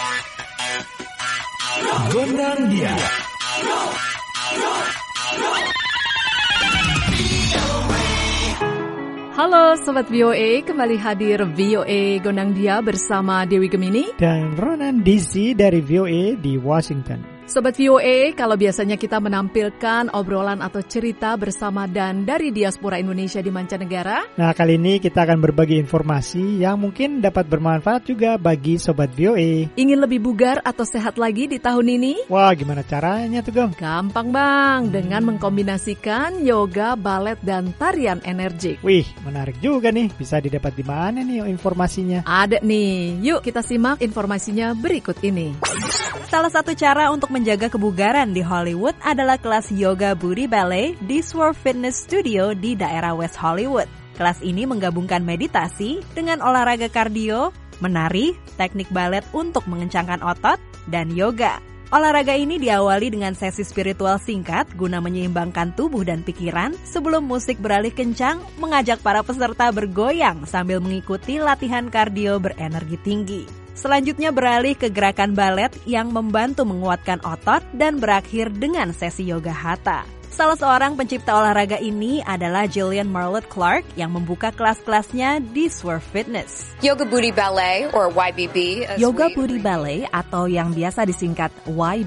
Gondang Dia. Halo Sobat VOA, kembali hadir VOA Gondang Dia bersama Dewi Gemini dan Ronan DC dari VOA di Washington. Sobat VOA, kalau biasanya kita menampilkan obrolan atau cerita bersama dan dari diaspora Indonesia di mancanegara. Nah, kali ini kita akan berbagi informasi yang mungkin dapat bermanfaat juga bagi Sobat VOA. Ingin lebih bugar atau sehat lagi di tahun ini? Wah, gimana caranya tuh, Gom? Gampang bang, dengan mengkombinasikan yoga, balet, dan tarian energik. Wih, menarik juga nih. Bisa didapat di mana nih informasinya? Ada nih, yuk kita simak informasinya berikut ini. Salah satu cara untuk menjaga kebugaran di Hollywood adalah kelas Yoga Booty Ballet di Swerve Fitness Studio di daerah West Hollywood. Kelas ini menggabungkan meditasi dengan olahraga kardio, menari, teknik balet untuk mengencangkan otot, dan yoga. Olahraga ini diawali dengan sesi spiritual singkat guna menyeimbangkan tubuh dan pikiran sebelum musik beralih kencang mengajak para peserta bergoyang sambil mengikuti latihan kardio berenergi tinggi. Selanjutnya beralih ke gerakan balet yang membantu menguatkan otot dan berakhir dengan sesi yoga hatha. Salah seorang pencipta olahraga ini adalah Jillian Marlette Clark yang membuka kelas-kelasnya di Swerve Fitness. Yoga Booty Ballet or YBB. Yoga Booty Ballet atau yang biasa disingkat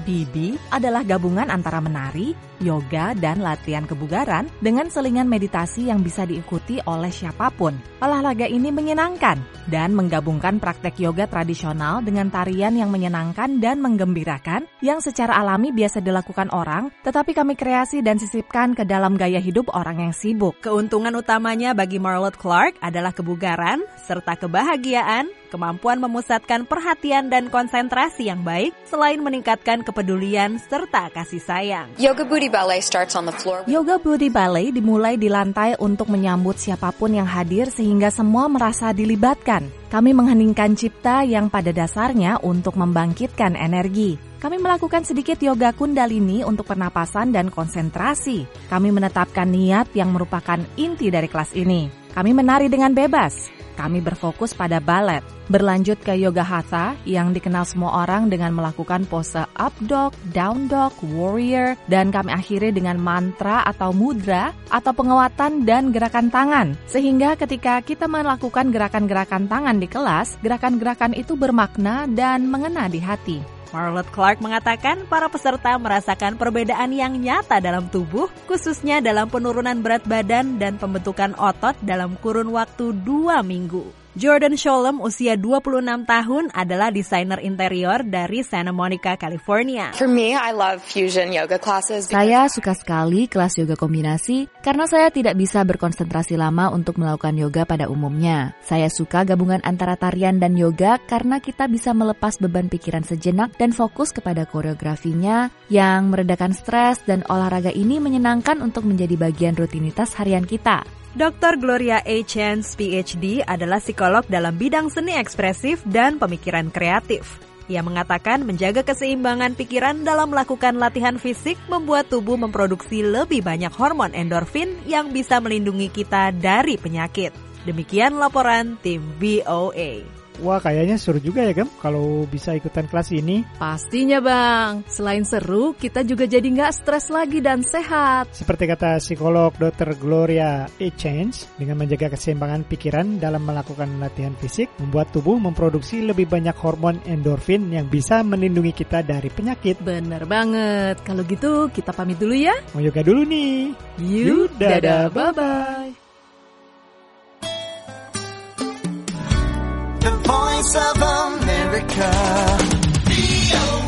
YBB adalah gabungan antara menari, yoga, dan latihan kebugaran dengan selingan meditasi yang bisa diikuti oleh siapapun. Olahraga ini menyenangkan dan menggabungkan praktek yoga tradisional dengan tarian yang menyenangkan dan menggembirakan yang secara alami biasa dilakukan orang, tetapi kami kreasi dan sisipkan ke dalam gaya hidup orang yang sibuk. Keuntungan utamanya bagi Marlette Clark adalah kebugaran serta kebahagiaan, kemampuan memusatkan perhatian dan konsentrasi yang baik, selain meningkatkan kepedulian serta kasih sayang. Yoga Booty Ballet starts on the floor. Yoga Booty Ballet dimulai di lantai untuk menyambut siapapun yang hadir sehingga semua merasa dilibatkan. Kami mengheningkan cipta yang pada dasarnya untuk membangkitkan energi. Kami melakukan sedikit yoga kundalini untuk pernapasan dan konsentrasi. Kami menetapkan niat yang merupakan inti dari kelas ini. Kami menari dengan bebas. Kami berfokus pada balet. Berlanjut ke yoga hatha yang dikenal semua orang dengan melakukan pose up dog, down dog, warrior, dan kami akhiri dengan mantra atau mudra atau penguatan dan gerakan tangan. Sehingga ketika kita melakukan gerakan-gerakan tangan di kelas, gerakan-gerakan itu bermakna dan mengena di hati. Marlette Clark mengatakan para peserta merasakan perbedaan yang nyata dalam tubuh, khususnya dalam penurunan berat badan dan pembentukan otot dalam kurun waktu 2 minggu. Jordan Sholem, usia 26 tahun, adalah desainer interior dari Santa Monica, California. For me, I love fusion yoga classes. Saya suka sekali kelas yoga kombinasi karena saya tidak bisa berkonsentrasi lama untuk melakukan yoga pada umumnya. Saya suka gabungan antara tarian dan yoga karena kita bisa melepas beban pikiran sejenak dan fokus kepada koreografinya yang meredakan stres, dan olahraga ini menyenangkan untuk menjadi bagian rutinitas harian kita. Dr. Gloria A. Chance, PhD, adalah psikolog dalam bidang seni ekspresif dan pemikiran kreatif. Ia mengatakan menjaga keseimbangan pikiran dalam melakukan latihan fisik membuat tubuh memproduksi lebih banyak hormon endorfin yang bisa melindungi kita dari penyakit. Demikian laporan tim VOA. Wah, kayaknya seru juga ya, Gem, kalau bisa ikutan kelas ini. Pastinya bang, selain seru, kita juga jadi nggak stres lagi dan sehat. Seperti kata psikolog Dr. Gloria A. Chance, dengan menjaga keseimbangan pikiran dalam melakukan latihan fisik, membuat tubuh memproduksi lebih banyak hormon endorfin yang bisa melindungi kita dari penyakit. Bener banget, kalau gitu kita pamit dulu ya. Mau yoga dulu nih. Yuk, dadah, bye-bye. The Voice of America.